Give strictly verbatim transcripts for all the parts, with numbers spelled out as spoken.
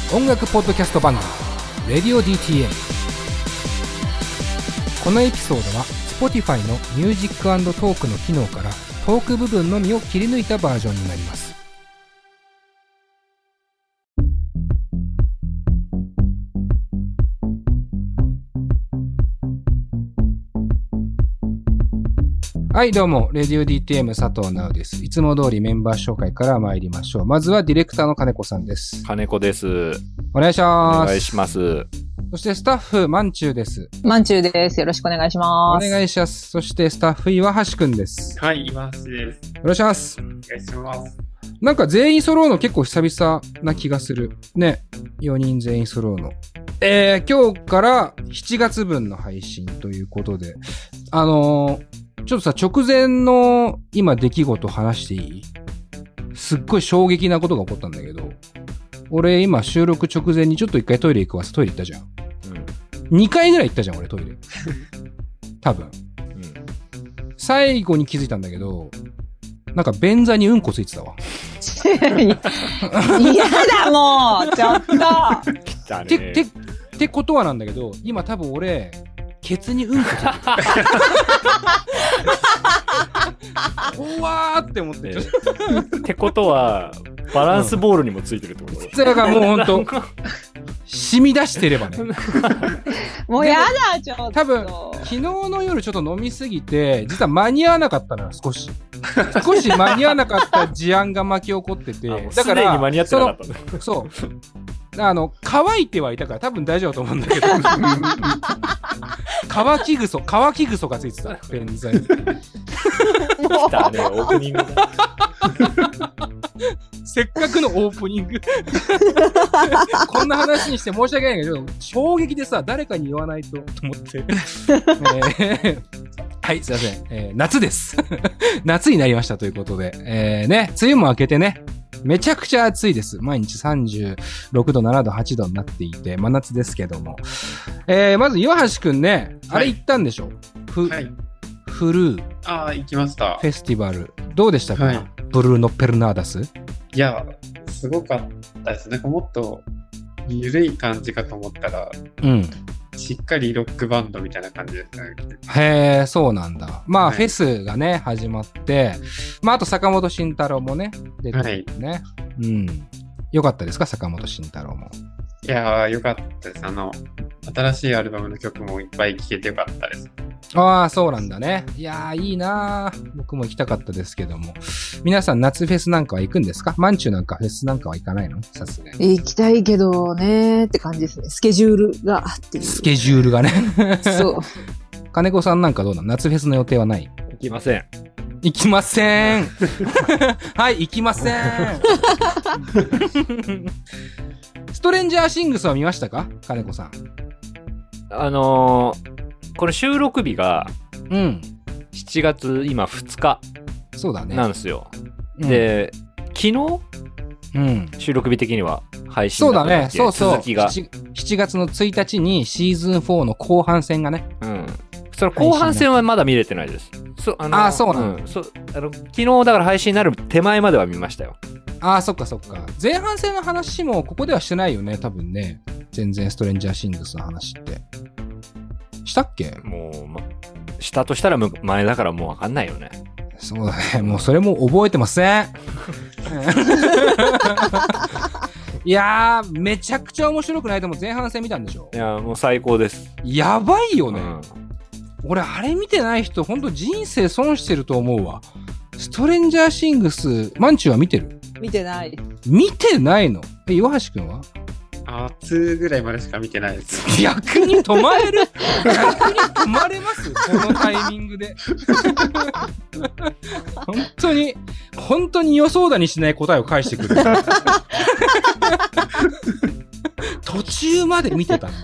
音楽ポッドキャスト番組 Radio ディーティーエム。 このエピソードは Spotify のミュージック&トークの機能からトーク部分のみを切り抜いたバージョンになります。はいどうも Radio ディーティーエム 佐藤直です。いつも通りメンバー紹介から参りましょう。まずはディレクターの金子さんです。 金子です。 お願いします。 お願いします。 そしてスタッフまんちゅうです。 まんちゅうです。よろしくお願いします。 お願いします。そしてスタッフ岩橋くんです。 はい、岩橋です。 よろしくお願いします。 お願いします。 なんか全員揃うの結構久々な気がするね。よにん全員揃うの。えー、今日からしちがつぶんの配信ということで、あのーちょっとさ、直前の今出来事話していい？すっごい衝撃なことが起こったんだけど、俺今収録直前にちょっと一回トイレ行くわ、トイレ行ったじゃん。うん。にかいぐらい行ったじゃん、俺トイレ。多分。うん。最後に気づいたんだけど、なんか便座にうんこついてたわ。 嫌だもうちょっとて、て、ってことはなんだけど、今多分俺、ケツにうんこついてる。おわーって思って、 えー、ってことはバランスボールにもついてるってこと？ それがもうほんと染み出してればね。 もうやだちょっと。 多分昨日の夜ちょっと飲みすぎて実は間に合わなかったのよ。少し少し間に合わなかった事案が巻き起こってて、 だからすでに間に合ってなかったの。 そうあの乾いてはいたから多分大丈夫だと思うんだけど乾きぐそ乾きぐそがついてた便座に。来たね、オープニングだ。 せっかくのオープニングこんな話にして申し訳ないけど衝撃でさ、誰かに言わないとと思って、えー、はいすいません、えー、夏です夏になりましたということで、えー、ね、梅雨も明けてね、めちゃくちゃ暑いです。毎日さんじゅうろくど、ななど、はちどになっていて、真夏ですけども。えー、まず、岩橋くんね、あれ行ったんでしょ？はい、ふ、はい、フルー。 ああ、行きました。 フェスティバル。どうでしたか？はい、ブルーノ・ペルナーダス。 いや、すごかったです。なんかもっと、ゆるい感じかと思ったら、うん。しっかりロックバンドみたいな感じですね。 へー、そうなんだ。まあ、はい、フェスがね、始まって、まあ、あと坂本慎太郎もね、出てるね。はい、うん。よかったですか、坂本慎太郎も。 いやー、よかったです。あの、新しいアルバムの曲もいっぱい聴けてよかったです。 ああ、そうなんだね。いやー、いいなー。僕も行きたかったですけども。皆さん夏フェスなんかは行くんですか？マンチュなんかフェスなんかは行かないの？さすがに。 行きたいけどねーって感じですね。スケジュールがっていう。 スケジュールがね。 そう。 金子さんなんかどうなの？夏フェスの予定はない？ 行きません。 行きません。はい、行きません。ストレンジャーシングスは見ましたか？金子さん。 あのー、この収録日が、 うん。 しちがつ今ふつか。 そうだね。 なんですよ。で、うん、昨日、うん、収録日的には配信だったんだっけ？ そうだね。そうそう。 続きが。 しちがつのついたちにシーズンフォーの後半戦がね。 うん。その後半戦はまだ見れてないです。そあのあ、そうなの、うん、 そあの。昨日だから配信になる手前までは見ましたよ。 ああ、そっかそっか。前半戦の話もここではしてないよね、多分ね。全然ストレンジャーシングスの話って。したっけ？ もう、ま、したとしたら前だからもうわかんないよね。 そうだね。もうそれも覚えてません。いやー、めちゃくちゃ面白くない？でも前半戦見たんでしょ？ いやー、もう最高です。 やばいよね。うん、俺、あれ見てない人、ほんと人生損してると思うわ。ストレンジャーシングス、マンチューは見てる？ 見てない。 見てないの？え、岩橋くんは？ あー、にぐらいまでしか見てないです。 逆に止まれる？逆に止まれます？このタイミングで。本当に、本当に予想だにしない答えを返してくる。途中まで見てたんだ。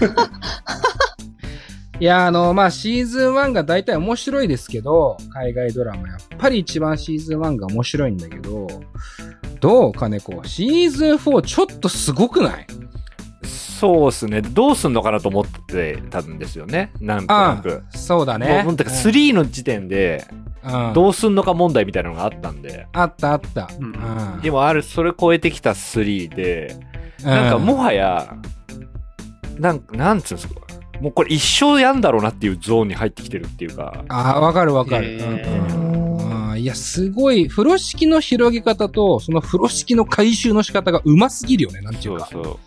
いや、あの、まあ、シーズンワンが大体面白いですけど、海外ドラマやっぱり一番シーズンワンが面白いんだけど、どう金子？シーズンフォーちょっとすごくない？ そうっすね。どうすんのかなと思ってたんですよね。なんとなく。 ああ、そうだね。 もう、だからスリーの時点で、うん、どうすんのか問題みたいなのがあったんで。 あったあった。 うん、でもある、それ超えてきたスリーで、 なんかもはや、なんか、なんつうんですか。もうこれ一生やんだろうなっていうゾーンに入ってきてるっていうか。 ああ、わかるわかる。うんうん、いや、すごい、風呂敷の広げ方と、その風呂敷の回収の仕方がうますぎるよね、なんていうか。そうそう。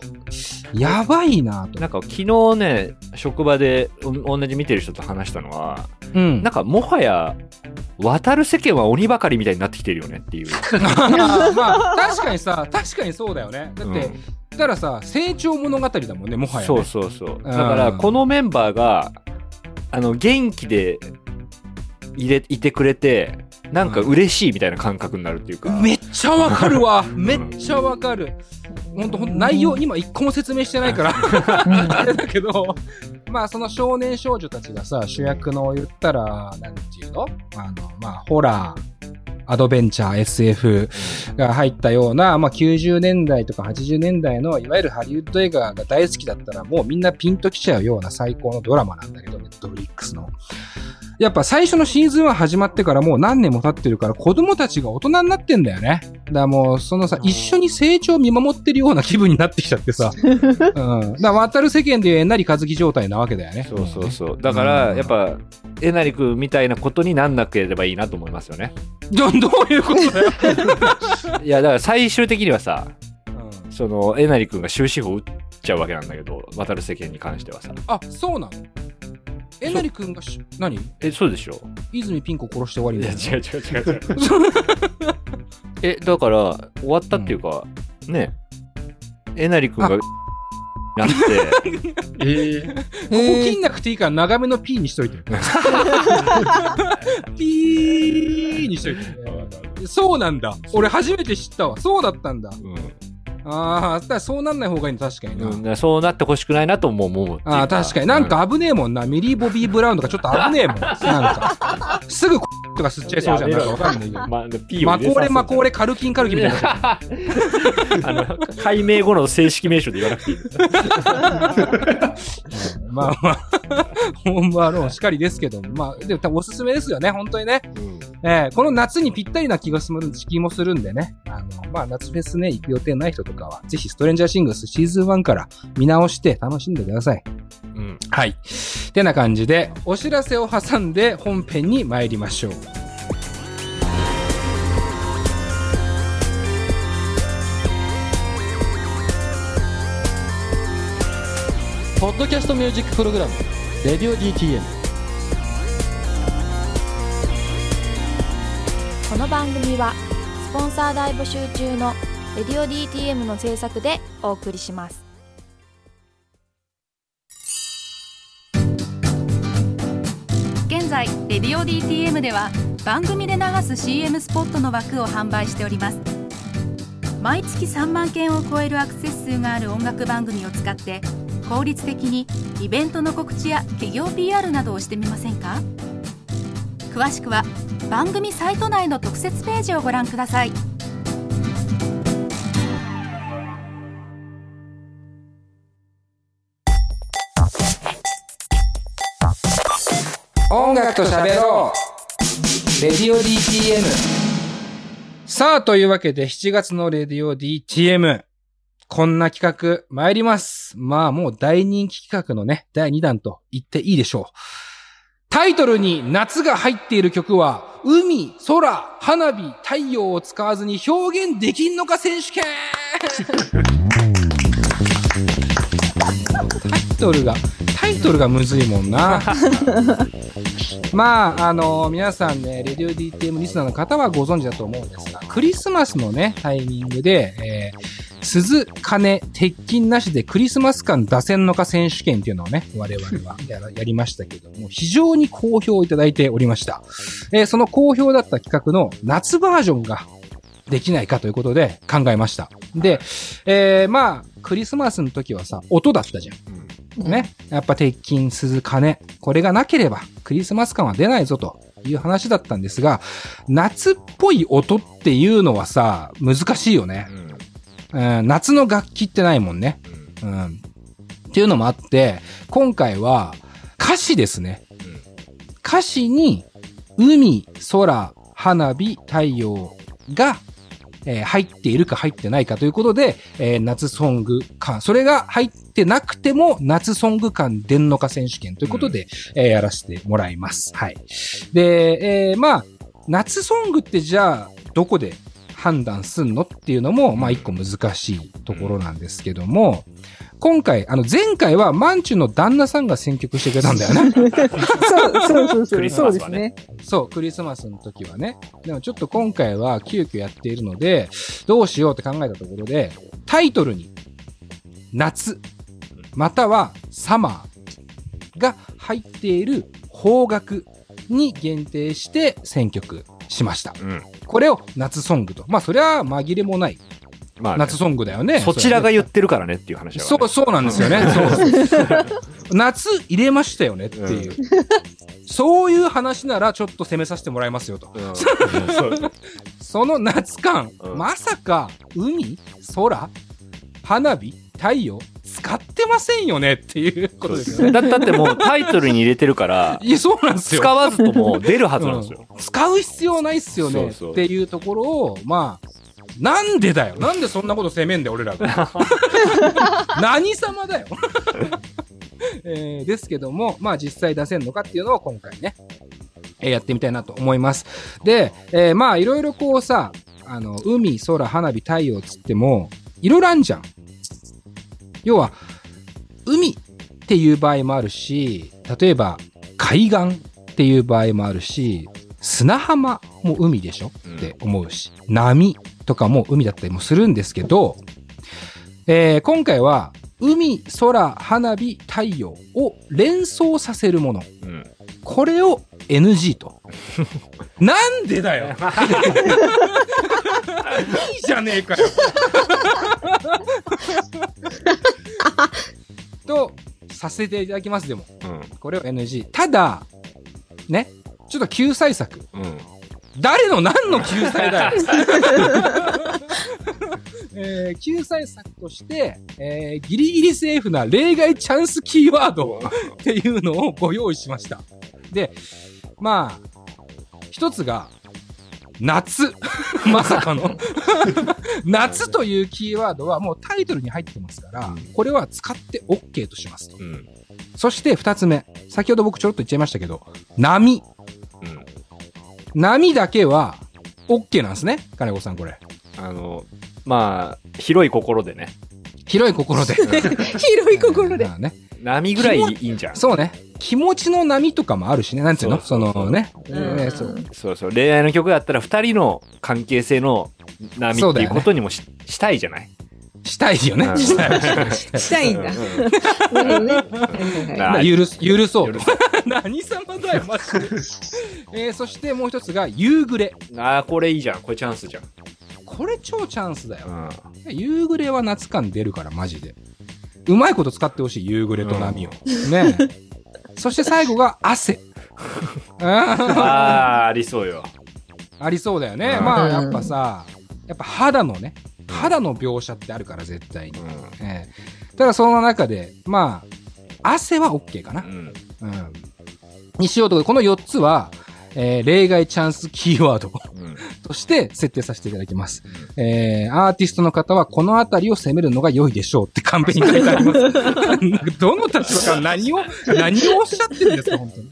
やばいなと。 なんか昨日ね、職場で同じ見てる人と話したのは、うん、なんかもはや、渡る世間は鬼ばかりみたいになってきてるよねっていう。 まあ、確かにさ、確かにそうだよね。だって、うんだからさ、成長物語だもんね、もはや、ね。 そうそうそう。だから、このメンバーが、あの、元気でいれ、いてくれて、なんか嬉しいみたいな感覚になるっていうか。 めっちゃわかるわ。めっちゃわかる。ほんと、ほんと、内容、今一個も説明してないから。あれだけど、まあ、その少年少女たちがさ、主役の言ったら、なんていうのあの、まあ、ホラー。アドベンチャー エスエフ が入ったような、まあ、きゅうじゅうねんだいとかはちじゅうねんだいのいわゆるハリウッド映画が大好きだったらもうみんなピンときちゃうような最高のドラマなんだけど、ネットフリックスの。やっぱ最初のシーズンは始まってからもう何年も経ってるから子供たちが大人になってんだよね。だからもうそのさ、一緒に成長を見守ってるような気分になってきちゃってさ。うん。だから渡る世間でいうえなりかずき状態なわけだよね。 そうそうそう。だから、やっぱ、えなりくんみたいなことになんなければいいなと思いますよね。 ど、どういうことだよ。 いや、だから最終的にはさ、うん、その、えなりくんが終止符を打っちゃうわけなんだけど、渡る世間に関してはさ。 あ、そうなの？えなりくんがし、何？ え、そうでしょ？ 泉ピン子殺して終わりだよ。 いや、違う違う違う違う。え、だから、終わったっていうか、うん、ね、えなりくんが、なって、 えー、ここ切んなくていいから長めの P にしといて。ピーにしといて。そうなんだ。俺初めて知ったわ。そうだったんだ。うんああ、だからそうなんない方がいいの、確かにな。 うん、そうなってほしくないなとも思う。 ああ、確かに。なんか危ねえもんな。うん、ミリー・ボビー・ブラウンとかちょっと危ねえもん。なんか。すぐとか吸っちゃいそうじゃん。なんかわかんないけど。ま、マコーレ、マコーレ、カルキン、カルキンみたいな。あの、解明後の正式名称で言わなくていい。 まあまあ、ホームアローンしかりですけども。まあ、でも多分おすすめですよね、本当にね。うんえー、この夏にぴったりな気がする、気もするんでね。あの、まあ、夏フェスね、行く予定ない人とかは、ぜひストレンジャーシングスシーズンワンから見直して楽しんでください。うん。はい。てな感じで、お知らせを挟んで本編に参りましょう。 ポッドキャストミュージックプログラム、レディオ ディーティーエム。 この番組はスポンサー大募集中のレディオ ディーティーエム の制作でお送りします。 現在レディオ ディーティーエム では番組で流す シーエム スポットの枠を販売しております。毎月さんまんけんを超えるアクセス数がある音楽番組を使って効率的にイベントの告知や企業 ピーアール などをしてみませんか？詳しくは番組サイト内の特設ページをご覧ください。 音楽と喋ろうレディオ ディーティーエム。 さあというわけでしちがつのレディオ ディーティーエム、 こんな企画参ります。まあもう大人気企画のねだいにだんと言っていいでしょう。タイトルに夏が入っている曲は海、空、花火、太陽を使わずに表現できんのか選手権タイトルがタイトルがむずいもんなまああの皆さんねレディオ ディーティーエム リスナーの方はご存知だと思うんですが、クリスマスのねタイミングで、えー鈴、鐘、鉄筋なしでクリスマス感出せんのか選手権っていうのをね、我々は や, やりましたけども、非常に好評いただいておりました。えー、その好評だった企画の夏バージョンができないかということで考えました。で、えー、まあ、クリスマスの時はさ、音だったじゃん。ね。やっぱ鉄筋、鈴、鐘、これがなければクリスマス感は出ないぞという話だったんですが、夏っぽい音っていうのはさ、難しいよね。うん、夏の楽器ってないもんね、うん。っていうのもあって、今回は歌詞ですね。歌詞に海、空、花火、太陽がえー、入っているか入ってないかということで、えー、夏ソング感、それが入ってなくても夏ソング感出んのか選手権ということで、うん、えー、やらせてもらいます。はい。で、えー、まあ、夏ソングってじゃあ、どこで判断すんのっていうのも、まあ一個難しいところなんですけども、今回、あの前回はマンチュの旦那さんが選曲してくれたんだよね。 そうそうそうそう。そうですね。 そう、クリスマスの時はね。でもちょっと今回は急遽やっているので、どうしようって考えたところで、タイトルに夏、またはサマーが入っている邦楽に限定して選曲しました。うん、これを夏ソングと。まあそりゃ紛れもない。まあね、夏ソングだよね。 そちらが言ってるからねっていう話だから、ね。 そう、そうなんですよね。そう夏入れましたよねっていう、うん。そういう話ならちょっと攻めさせてもらいますよと。うん、その夏感、うん、まさか海、空、花火、太陽使ってませんよねっていうことですよね。 だ, だってもうタイトルに入れてるから、 いやそうなんですよ。 使わずとも出るはずなんですよ。 うん、使う必要ないっすよねっていうところを、まあ、なんでだよ。なんでそんなこと責めんだよ、俺らが。何様だよ。えー、ですけども、まあ実際出せんのかっていうのを今回ね、えー、やってみたいなと思います。で、えー、まあいろいろこうさ、あの、海、空、花火、太陽つっても、いろいろあんじゃん。要は、海っていう場合もあるし、例えば海岸っていう場合もあるし、砂浜も海でしょって思うし、波とかも海だったりもするんですけど、えー、今回は海、空、花火、太陽を連想させるもの、うん、これを エヌジー と。なんでだよ。いいじゃねえかよ。とさせていただきます。でも、うん、これを エヌジー。ただね、ちょっと救済策。うん、誰の何の救済だよ。えー、救済策として、えー、ギリギリセーフな例外チャンスキーワードっていうのをご用意しました。で、まあ、一つが、夏。まさかの。夏というキーワードはもうタイトルに入ってますから、これは使って OK としますと。うん、そして二つ目。先ほど僕ちょろっと言っちゃいましたけど、波。うん、波だけは OK なんですね。金子さんこれ。 あの、まあ、広い心でね。 広い心で。広い心で。 ね、 波ぐらいいいんじゃん。 そうね。気持ちの波とかもあるしね。なんていうの？そのね。 そうそう。恋愛の曲だったら二人の関係性の波っていうことにも し,、ね、したいじゃない？ したいよね。したい。 したいんだ。 許す、許そう。何様だよ、マジで。えー、そしてもう一つが夕暮れ。 ああ、これいいじゃん。これチャンスじゃん。 これ超チャンスだよ。うん、夕暮れは夏感出るから、マジで。うまいこと使ってほしい、夕暮れと波を。うん、ねそして最後が汗。 ああ、ありそうよ。 ありそうだよね。まあ、やっぱさ、やっぱ肌のね、肌の描写ってあるから、絶対に。うんえー、ただ、その中で、まあ、汗は OK かな。うんうん、にしようと、このよっつは、えー、例外チャンスキーワード、うん、として設定させていただきます、うんえー。アーティストの方はこのあたりを攻めるのが良いでしょうってカンペに書いてあります。どの立場から何を、何をおっしゃってるんですか、本当に。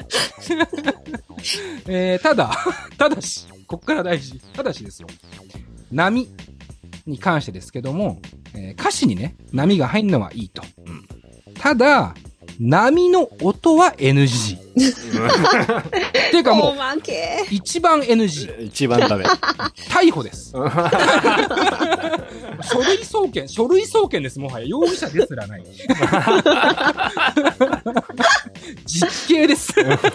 えー、ただ、ただし、こっから大事。ただしですよ。波に関してですけども、えー、歌詞にね、波が入るのはいいと。うん、ただ、波の音は エヌジー。っていうかもう、一番 エヌジー。 一番ダメ。 逮捕です。書類送検、書類送検です、もはや。容疑者ですらない。実刑です。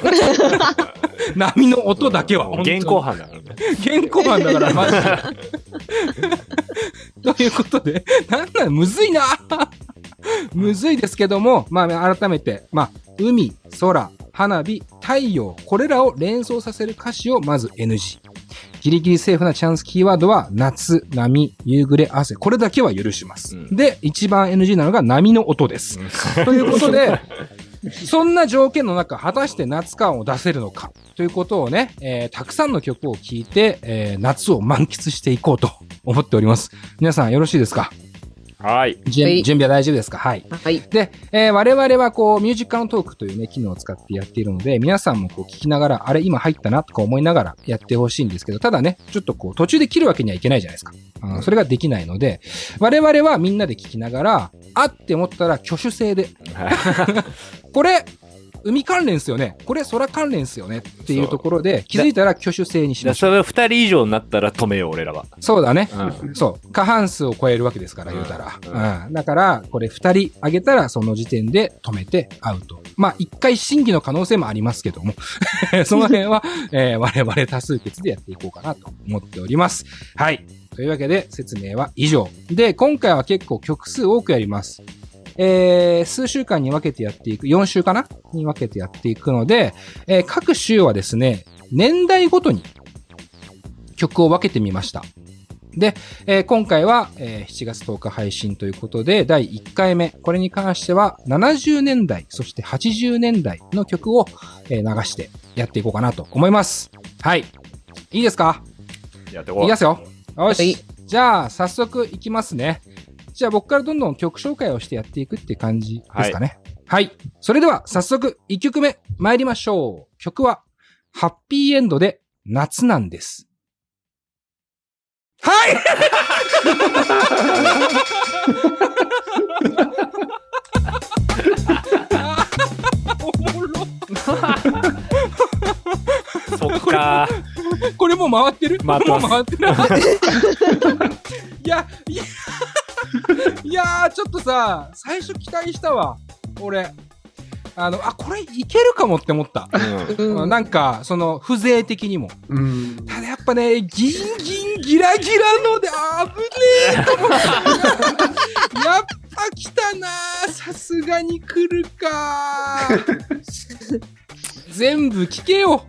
波の音だけは。 現行犯だからね。 現行犯だから、マジで。ということで、なんなの、むずいな。むずいですけども、まあ改めて、まあ、海、空、花火、太陽、これらを連想させる歌詞をまず エヌジー。ギリギリセーフなチャンスキーワードは、夏、波、夕暮れ、汗。これだけは許します。うん、で、一番 エヌジー なのが波の音です。うん、ということで、そんな条件の中、果たして夏感を出せるのかということをね、えー、たくさんの曲を聴いて、えー、夏を満喫していこうと思っております。皆さんよろしいですか？ はい。 準備は大丈夫ですか？はい。 はい。 で、えー、我々はこう、ミュージックカウントークというね、機能を使ってやっているので、皆さんもこう聞きながら、あれ今入ったなとか思いながらやってほしいんですけど、ただね、ちょっとこう、途中で切るわけにはいけないじゃないですか。うん、それができないので、我々はみんなで聞きながら、あって思ったら挙手制で。これ、海関連ですよね。これ空関連ですよね。っていうところで、気づいたら挙手制にしましょう。 それがふたり以上になったら止めよう、俺らは。 そうだね。 うん、 そう。過半数を超えるわけですから、言うたら。 うんうんうん、だから、これふたり上げたら、その時点で止めてアウト。まあ、一回審議の可能性もありますけども、その辺は、えー、我々多数決でやっていこうかなと思っております。はい。というわけで、説明は以上。で、今回は結構曲数多くやります。えー、数週間に分けてやっていく、よん週かなに分けてやっていくので、えー、各週はですね、年代ごとに曲を分けてみました。で、えー、今回は、えー、しちがつとおか配信ということで、だいいっかいめ。これに関しては、ななじゅうねんだい、そしてはちじゅうねんだいの曲を、えー、流してやっていこうかなと思います。はい。いいですか？ やってこう。 いきますよ。よし。 はい、 じゃあ、早速いきますね。じゃあ僕からどんどん曲紹介をしてやっていくって感じですかね。はい。はい。それでは早速いっきょくめ参りましょう。曲はハッピーエンドで夏なんです。はいおもろそっかー。これもう回ってる？ 回ってます。 もう回ってる。いや、いや、いやー、ちょっとさ、最初期待したわ。俺。あの、あ、これいけるかもって思った。 うん、 なんか、その、風情的にも。 うん。 ただやっぱね、ギンギンギラギラので、あぶねえと思った。やっぱ来たなー。さすがに来るかー。全部聞けよ。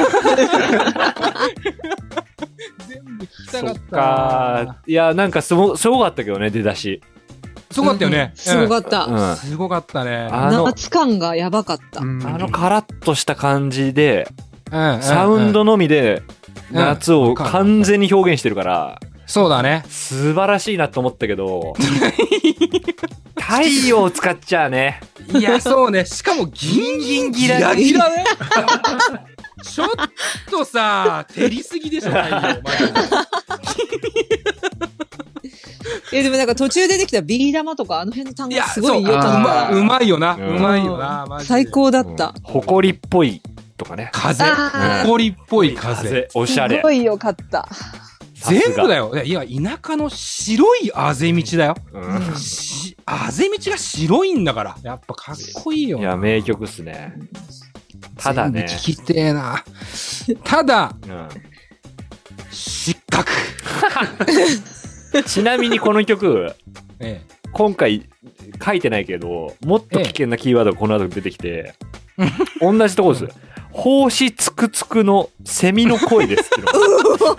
全部聞きたかった。そっかー。いや、なんかすご、すごかったけどね、出だし。 すごかったよね。 うん、すごかった、 うん。 すごかったね。 あの夏感がやばかった。 あのカラッとした感じで、 うん、 サウンドのみで夏を完全に表現してるから、 そうだね。 素晴らしいなと思ったけど、太陽を使っちゃうね。 いや、そうね。しかもギンギンギラギラね。ちょっとさ、照りすぎでしょ、太陽。 え、でもなんか途中出てきたビー玉とかあの辺の単語すごい良かった。 うまいよな。うまいよな。マジで最高だった。 誇りっぽいとかね。 風。誇りっぽい風。 おしゃれ。 すごい良かった。 全部だよ。いや、田舎の白いあぜ道だよ。 うん、 あぜ道が白いんだから。やっぱかっこいいよ。 いや、名曲っすね。ただね。 聞きてえな。ただ、うん、失格。 ちなみにこの曲、 ええ、 今回書いてないけど、もっと危険なキーワードがこの後出てきて、ええ、同じとこです。胞子つくつくのセミの声ですっての。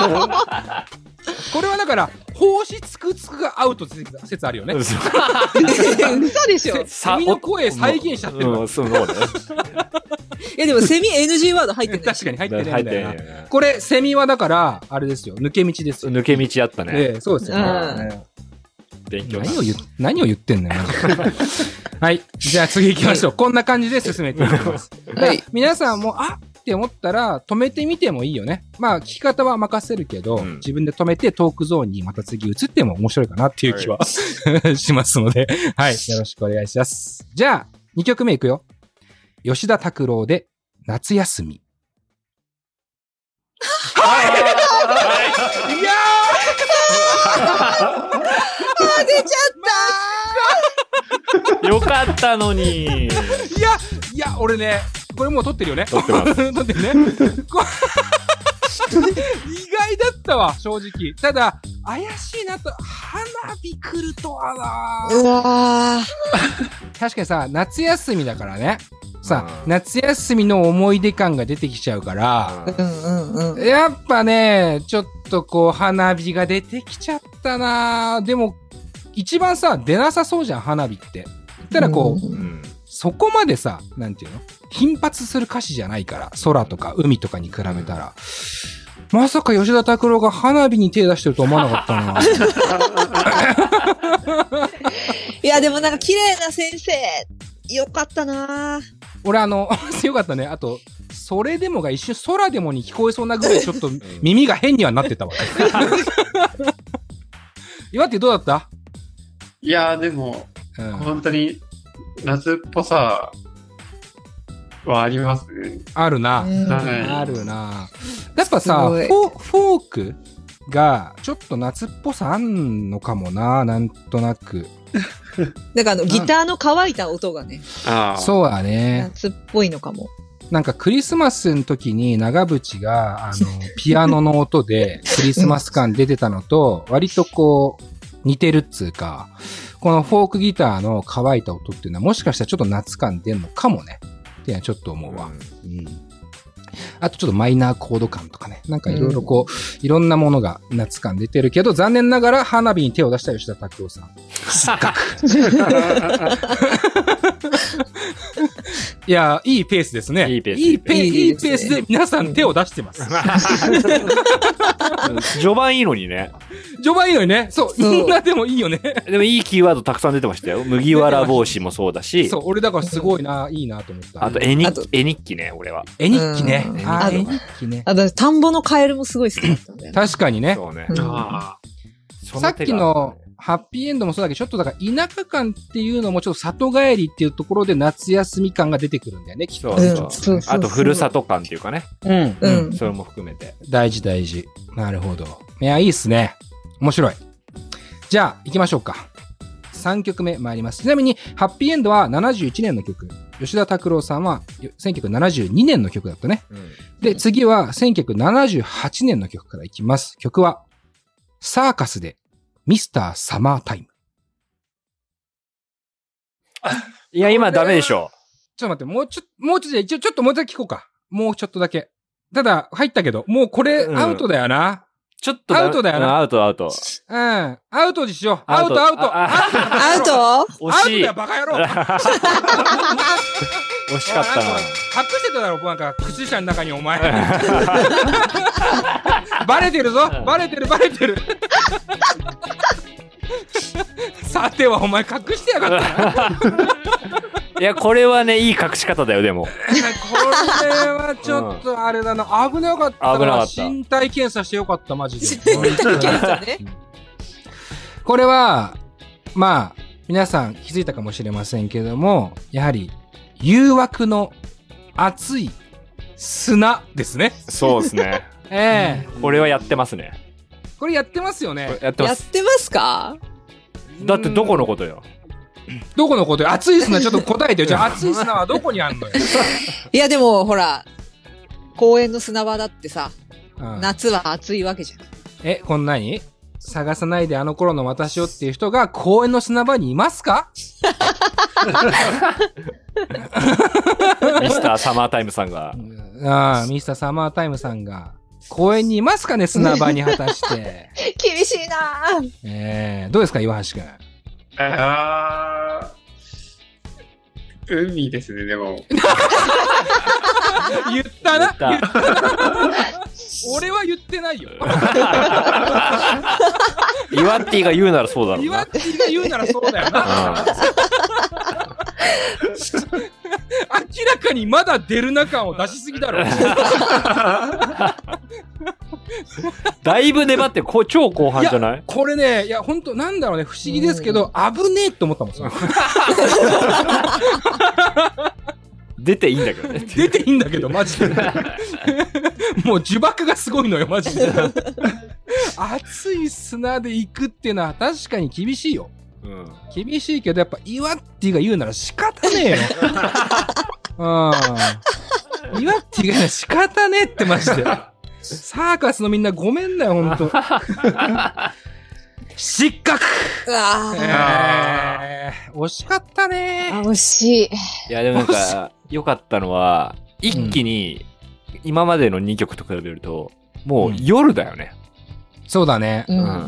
これはだから、胞子つくつくがアウト説あるよね。 嘘でしょ。 セミの声再現しちゃってる。 うん、そうね。 いやでもセミ エヌジー ワード入ってない。 確かに入ってないんだよな。これ、セミはだから、あれですよ。抜け道ですよ。 抜け道あったね。 ええ、そうですよね。勉強何を言、何を言ってんのよ。はい。じゃあ次行きましょう。こんな感じで進めていきます。はい。皆さんも、あって思ったら、止めてみてもいいよね。まあ、聞き方は任せるけど、うん、自分で止めてトークゾーンにまた次移っても面白いかなっていう気は、はい、しますので、はい。よろしくお願いします。じゃあ、にきょくめいくよ。吉田拓郎で、夏休み。はいいやーあ、出ちゃったよかったのに。 いや、いや、俺ね、これもう撮ってるよね。 撮ってます。 撮ってるね。意外だったわ、正直。ただ、怪しいなと、花火来るとはなうわ確かにさ、夏休みだからね。さ、うん、夏休みの思い出感が出てきちゃうから、 うんうんうん、 やっぱね、ちょっとこう、花火が出てきちゃったな。でも、一番さ、出なさそうじゃん、花火って。ただこう、うん、そこまでさ、なんていうの？頻発する歌詞じゃないから、空とか海とかに比べたら。 まさか吉田拓郎が花火に手出してると思わなかったな。 いや、でもなんか綺麗な先生、よかったな。 俺あの、よかったね。あと、それでもが一瞬空でもに聞こえそうなぐらいちょっと耳が変にはなってたわ。岩ってどうだった？ いやーでも、うん、本当に夏っぽさはありますね。 あるな。あるな。やっぱさ、フォ、フォークがちょっと夏っぽさあんのかもな、なんとなく。 なんかあの、ギターの乾いた音がね。 ああ。そうだね。 夏っぽいのかも。 なんかクリスマスの時に長渕が、あの、ピアノの音でクリスマス感出てたのと、割とこう、似てるっつうか、このフォークギターの乾いた音っていうのはもしかしたらちょっと夏感出んのかもね。っていうのはちょっと思うわ。うん。あとちょっとマイナーコード感とかね。なんかいろいろこう、うん、いろんなものが夏感出てるけど、残念ながら花火に手を出した吉田拓郎さん。失格。いや、いいペースですね。 いいペース。 いいペース、いいペースで皆さん手を出してます。 序盤いいのにね。 序盤いいのにね。そう。みんなでもいいよね。 でもいいキーワードたくさん出てましたよ。麦わら帽子もそうだし。 そう、俺だからすごいな、いいなと思った。 あと絵日記、絵日記ね、俺は。 絵日記ね。あ、絵日記ね。 あと、田んぼのカエルもすごい好きだったんだよね。 確かにね。 そうね。 さっきのハッピーエンドもそうだけど、ちょっとだから田舎感っていうのもちょっと里帰りっていうところで夏休み感が出てくるんだよね、きっと。 そうそう。あと、ふるさと感っていうかね。 うん。うん。 それも含めて。 大事大事。なるほど。いや、いいっすね。面白い。じゃあ、行きましょうか。さんきょくめ参ります。ちなみに、ハッピーエンドはななじゅういちねんの曲。吉田拓郎さんはせんきゅうひゃくななじゅうにねんの曲だったね。うん、で、次はせんきゅうひゃくななじゅうはちねんの曲からいきます。曲は、サーカスでミスターサマータイム。 いや、今ダメでしょ。 ちょっと待って、もうちょ、もうちょっと、一応ちょっともう一回聞こうか。もうちょっとだけ。ただ、入ったけど、もうこれ、アウトだよな。うん、 ちょっとアウトだよな。 アウト、アウト。 うん。アウトにしよう。アウト、アウト。 アウトアウトだよ、バカ野郎。 惜しかったな。 隠してただろ、なんか、靴下の中にお前。バレてるぞ。バレてる、バレてる。さては、お前隠してやがったな。 いや、これはね、いい隠し方だよ、でも。これはちょっとあれだな。危なかったな。 危なかった。 身体検査してよかった、マジで。 身体検査ね。 これは、まあ、皆さん気づいたかもしれませんけども、やはり、誘惑の熱い砂ですね。 そうですね。 ええー。 これはやってますね。 これやってますよね。 やってます。 やってますか？ だってどこのことよ。 どこのことよ。熱い砂ちょっと答えてよ。じゃあ熱い砂はどこにあんのよ。 いやでもほら、公園の砂場だってさ、うん、夏は暑いわけじゃん。 え、こんなに探さないであの頃の私をっていう人が公園の砂場にいますか？ミスターサマータイムさんが。 ああ、ミスターサマータイムさんが。公園にいますかね、砂場に果たして。 厳しいなぁ。 えー、どうですか、岩橋くん。 あー、海ですね、でも。 言ったな。言った俺は言ってないよ。 イワッティが言うならそうだろうな。 イワッティが言うならそうだよな。明らかにまだ出るな感を出しすぎだろ。 だいぶ粘ってこ超後半じゃない？ これね、いや本当なんだろうね、不思議ですけど危ねえって思ったもん。 出ていいんだけどね。 出ていいんだけどマジで。もう呪縛がすごいのよマジで。熱い砂で行くっていうのは確かに厳しいよ。うん、厳しいけどやっぱイワッティが言うなら仕方ねえよ。うん。イワッティが言うなら仕方ねえってマジで。サーカスのみんなごめんなよほんと。失格。 うわえー、惜しかったねー。惜しい。 いやでもなんか良かったのは一気に今までのにきょくと比べるともう夜だよね。 うん、そうだね。 うん。 うん、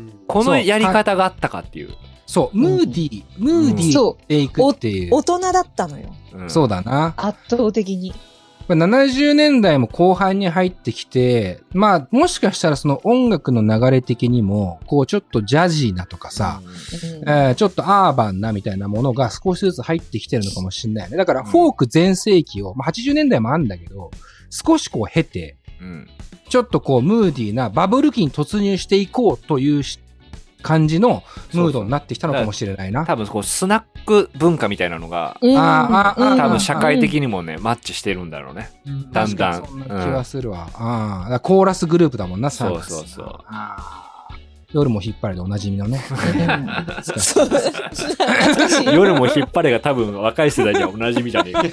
このやり方があったかっていう。 そう、ムーディー、ムーディーでいくっていう。 大人だったのよ。 うん、そうだな。 圧倒的に。 ななじゅうねんだいも後半に入ってきて、まあ、もしかしたらその音楽の流れ的にも、こうちょっとジャジーなとかさ、うんえー、ちょっとアーバンなみたいなものが少しずつ入ってきてるのかもしれないね。だからフォーク全盛期を、まあ、はちじゅうねんだいもあるんだけど、少しこう経て、うん、ちょっとこうムーディーなバブル期に突入していこうという感じのムードになってきたのかもしれないな。 多分こうスナック文化みたいなのが、うん、ああ多分社会的にもね、うん、マッチしてるんだろうね。うん、だんだん。 そんな気はするわ。うん、あコーラスグループだもんな、サーカス。 そうそうそう。 あ夜も引っ張れでおなじみのね。 夜も引っ張れが多分若い世代じゃおなじみじゃねえか。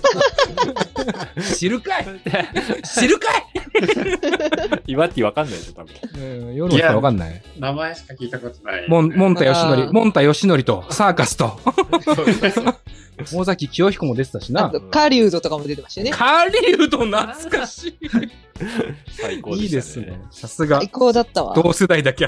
知るかい知るかい岩ってわかんないでしょ、多分。 うん、夜もわかんない。 名前しか聞いたことない。 もん、もんたよしのり、もんたよしのりと、サーカスと。大崎清彦も出てたしな。 あと、カリウドとかも出てましたよね。 カリウド懐かしい。 最高でしたね。 いいですね。さすが。 最高だったわ。 同世代だけあって。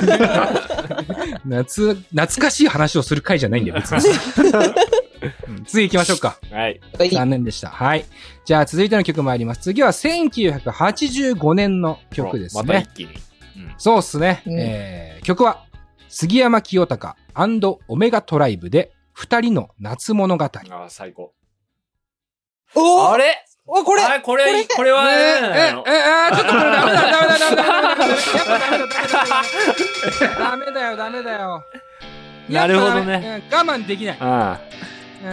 夏、懐かしい話をする回じゃないんだよ、別に。次行きましょうか。 はい。 残念でした。はい。じゃあ続いての曲参ります。次はせんきゅうひゃくはちじゅうごねんの曲ですね。 また一気に。うん、 そうっすね。うん、えー、曲は、杉山清隆&オメガトライブで、二人の夏物語。ああ、最高。 おあれお、これあこれ、これは、 え、え、え、ちょっとこれダメだ、ダメだ、ダメだ、ダメだ、ダメだよ、ダメだよ。 なるほどね。 我慢できない。 ああ。うん。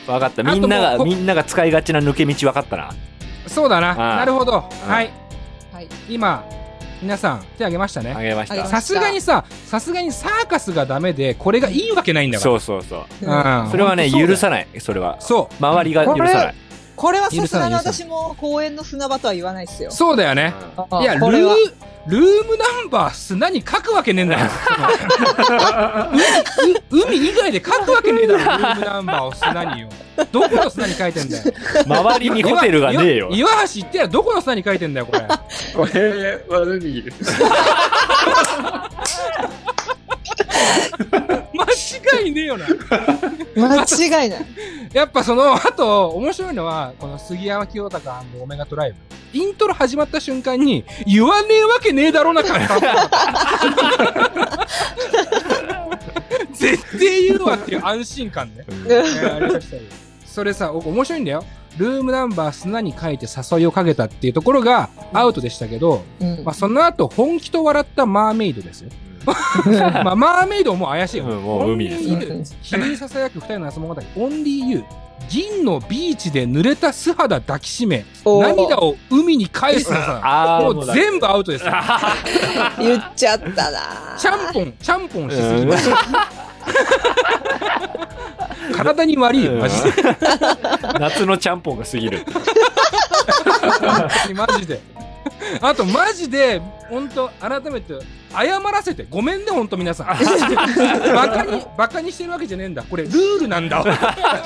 わかった。みんなが、みんなが使いがちな抜け道わかったな。 そうだな。なるほど。はい。はい。今、皆さん手挙げましたね。 挙げました。 さすがにさ、さすがにサーカスがダメで、これがいいわけないんだから。 そうそうそう。うん。それはね、許さない。それは。 そう。 周りが許さない。 これはさすがに私も公園の砂場とは言わないっすよ。 そうだよね。いや、ルー、ルームナンバー砂に書くわけねえんだよ。海以外で書くわけねえだろ、ルームナンバーを砂によ。どこの砂に書いてんだよ。 周りにホテルがねえよ。 岩橋行ってや、どこの砂に書いてんだよ、これ。 これは海です。 間違いねえよな。 間違いない。 やっぱその後、面白いのは、この杉山清隆&オメガトライブ。イントロ始まった瞬間に、言わねえわけねえだろな感が。絶対言うわっていう安心感ね。それさ、面白いんだよ。ルームナンバー砂に書いて誘いをかけたっていうところがアウトでしたけど、うん、まあその後本気と笑ったマーメイドですよ。まあ、マーメイドも怪しいよ。 うん、もう海です。 君に囁く二人の夏物語、オンリーユー。銀のビーチで濡れた素肌抱きしめ、涙を海に返すのさ、もう全部アウトですよ。 言っちゃったな。 ちゃんぽん、ちゃんぽんしすぎます。体に悪いよ、マジで。 夏のちゃんぽんが過ぎる。 マジで。あとマジで本当改めて謝らせてごめんね本当皆さん。バカにバカにしてるわけじゃねえんだ。これルールなんだ。 今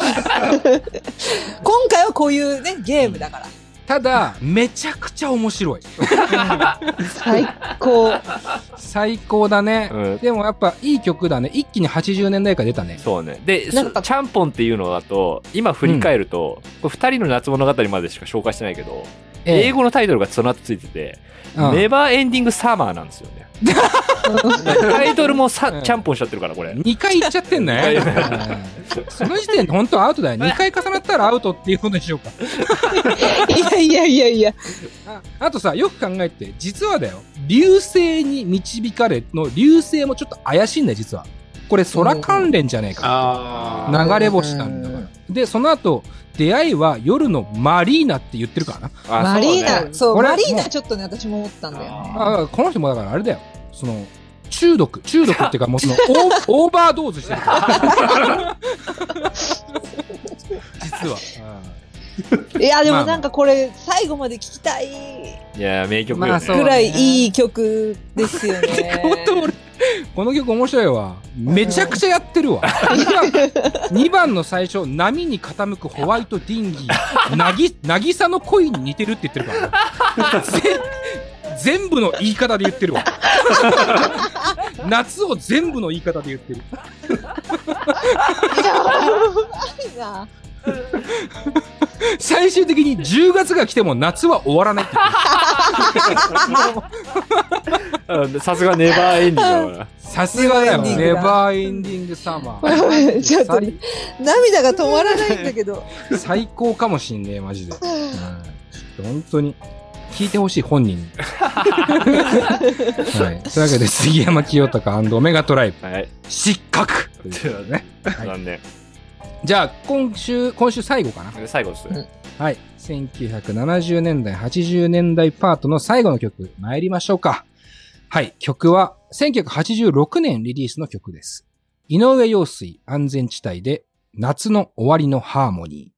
回はこういうねゲームだから。 ただめちゃくちゃ面白い。 最高。 最高だね、うん。でもやっぱいい曲だね。一気にはちじゅうねんだいから出たね。 そうね。で、ちゃんぽんっていうのだと今振り返ると、うん、ふたりの夏物語までしか紹介してないけど。英語のタイトルがその後ついてて、うん、ネバーエンディングサマーなんですよね。タイトルもさ、うん、ちゃんぽんしちゃってるからこれ。 にかい言っちゃってんね。その時点で本当はアウトだよ。にかい重なったらアウトっていうことにしようか。 いやいやいやいや。 あ, あとさ、よく考えて、実はだよ、流星に導かれの流星もちょっと怪しいんだよ、実は。これ空関連じゃねえか。流れ星なんだから。で、その後、出会いは夜のマリーナって言ってるからな。マリーナ、そう、マリーナちょっとね、私も思ったんだよね。 ああ、この人もだからあれだよ。その、中毒、中毒っていうかもうその、オー、オーバードーズしてるから。実は。 いや、でもなんかこれ、最後まで聞きたい。 いや、名曲よね。くらいいい曲ですよね。 この曲面白いわ。めちゃくちゃやってるわ。にばんの最初、波に傾くホワイトディンギー、なぎ、なぎさの恋に似てるって言ってるから、ね。全部の言い方で言ってるわ。夏を全部の言い方で言ってる。 やばいな。 最終的にじゅうがつが来ても夏は終わらないって言ってさすがネバーエンディングだな。 さすがだよ。ネバーエンディングサマー。 ちょっと、涙が止まらないんだけど。 最高かもしんねえ、マジで。うん、本当に。聞いてほしい、本人に。はい。というわけで、杉山清隆&オメガトライブ。はい。失格ということでね。はい。残念。じゃあ、今週、今週最後かな。 最後ですね。 はい。せんきゅうひゃくななじゅうねんだい、はちじゅうねんだいパートの最後の曲、参りましょうか。はい。曲は、せんきゅうひゃくはちじゅうろくねんリリースの曲です。井上陽水安全地帯で、夏の終わりのハーモニー。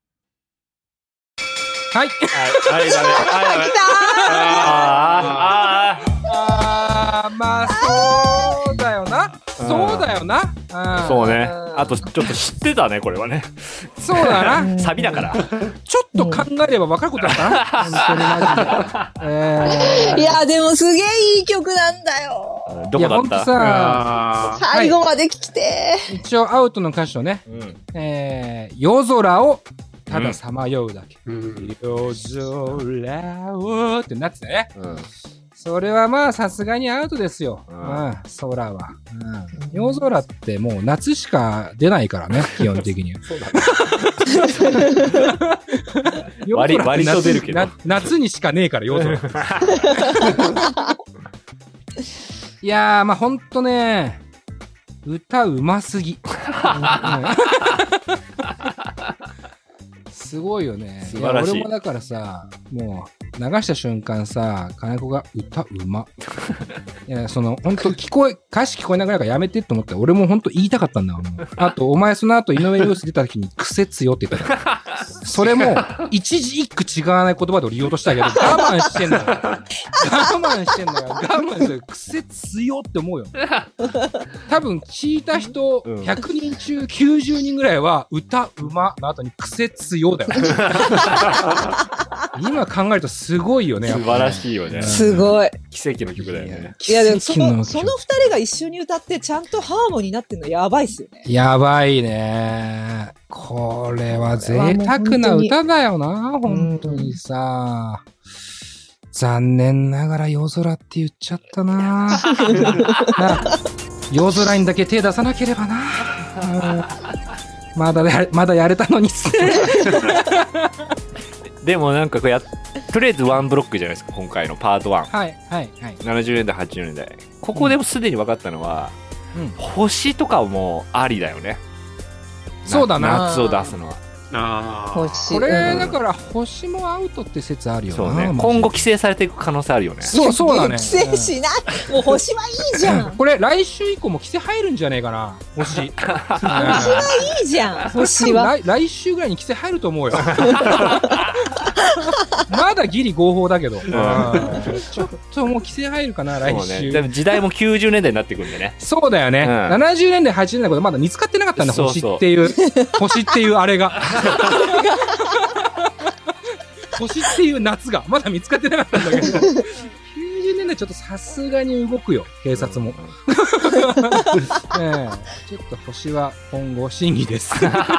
はい。 はい、はい、ダメ。はい、ダメ。 来たーあーあー、まあ、そうだよな。そうだよな。 そうね。あと、ちょっと知ってたね、これはね。 そうだな。 サビだから。 ちょっと考えれば分かることだったな。本当にマジで。えー、いや、でもすげえいい曲なんだよ。 どこだった？いや、ほんとさ、 最後まで聞きて、 はい。一応、アウトの歌詞をね、うん、えー、夜空をたださまようだけ。うん、夜空をってなってたね。うん、それはまあさすがにアウトですよ。うん、まあ、空は、うん。夜空ってもう夏しか出ないからね、基本的には。そうだね。 割割と出るけど。 夏にしかねえから夜空。いやー、まあほんとね、歌うますぎ。すごいよね。 素晴らしい。 いや俺もだからさ、もう流した瞬間さ、金子が歌うま。いや、その、ほんと聞こえ、歌詞聞こえなくなるからやめてって思ったら、俺もほんと言いたかったんだもん。あと、お前その後井上陽水出た時に癖強って言ったから。それも、一字一句違わない言葉で俺言おうとしたけど、我慢してんだよ。我慢してんだよ。我慢してる。癖強って思うよ。多分、聞いた人、ひゃくにん中きゅうじゅうにんぐらいは、歌うまの後に癖強だよ。今考えるとすごいよね。 素晴らしいよね。 すごい。 奇跡の曲だよね。 いやでもその、その二人が一緒に歌ってちゃんとハーモニーになってるのやばいっすよね。 やばいね。これは贅沢な歌だよな。本当にさ。残念ながら夜空って言っちゃったな。夜空にだけ手出さなければな。まだや、まだやれたのにっす。 でもなんかこうや、とりあえずワンブロックじゃないですか、今回のパートワン。 はい、はい、はい。 ななじゅうねんだい、はちじゅうねんだい。ここでもすでに分かったのは、うん、星とかもありだよね。 そうだな。 夏を出すのは。 あ星これだから星もアウトって説あるよな。 そうね。今後規制されていく可能性あるよね。 そうそうだね。 規制しない。もう星はいいじゃん。 これ来週以降も規制入るんじゃねえかな。星。星はいいじゃん。星は。 来, 来週ぐらいに規制入ると思うよ。まだギリ合法だけど。ちょっともう規制入るかな来週。 ね、でも時代もきゅうじゅうねんだいになってくるんでね。 そうだよね。うん、ななじゅうねんだいはちじゅうねんだいまだ見つかってなかったんだ。星っていう星っていうあれが。星っていう夏がまだ見つかってなかったんだけどきゅうじゅうねんだいちょっとさすがに動くよ警察も、うんうんね、ちょっと星は今後審議です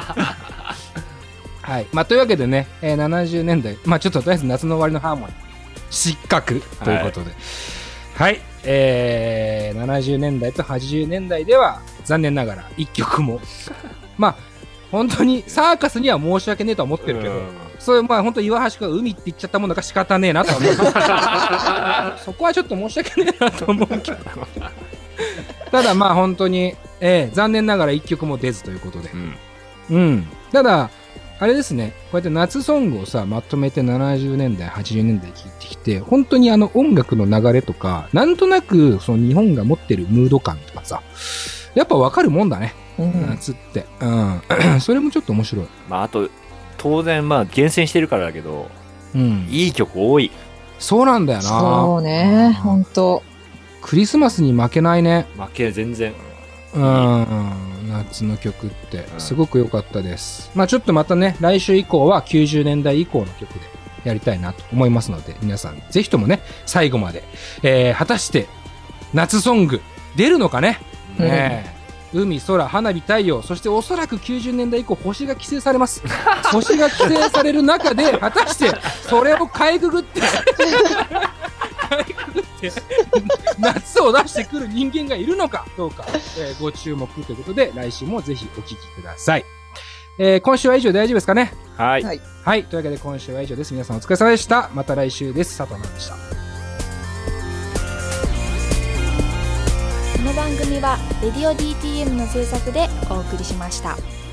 はいまあというわけでね、えー、ななじゅうねんだいまあちょっととりあえず夏の終わりのハーモニー失格ということではい、はい、えー、ななじゅうねんだいとはちじゅうねんだいでは残念ながらいっきょくもまあ本当にサーカスには申し訳ねえとは思ってるけど、うん、そういうまあ本当岩橋が海って言っちゃったもんだから仕方ねえなとは思うそこはちょっと申し訳ねえなと思うけどただまあ本当に、えー、残念ながらいっきょくも出ずということで、うん、うん、ただあれですねこうやって夏ソングをさまとめてななじゅうねんだいはちじゅうねんだい聴いてきて本当にあの音楽の流れとかなんとなくその日本が持ってるムード感とかさやっぱ分かるもんだね夏って、うん、それもちょっと面白い。 まああと当然まあ厳選してるからだけど、うん、いい曲多い。 そうなんだよな。 そうね、本当。 クリスマスに負けないね。 負け全然。 うん、夏の曲ってすごく良かったです。うん、まあちょっとまたね来週以降はきゅうじゅうねんだい以降の曲でやりたいなと思いますので皆さんぜひともね最後まで、えー、果たして夏ソング出るのかね。うん、ね海、空、花火、太陽、そしておそらくきゅうじゅうねんだい以降星が規制されます。星が規制される中で果たしてそれをかいくぐってかいくぐって夏を出してくる人間がいるのかどうか、えー、ご注目ということで来週もぜひお聞きください。えー、今週は以上で大丈夫ですかね。 はい、 はい、はい、というわけで今週は以上です。皆さんお疲れ様でした。また来週です。佐藤直でした。 この番組はレディオ ディーティーエム の制作でお送りしました。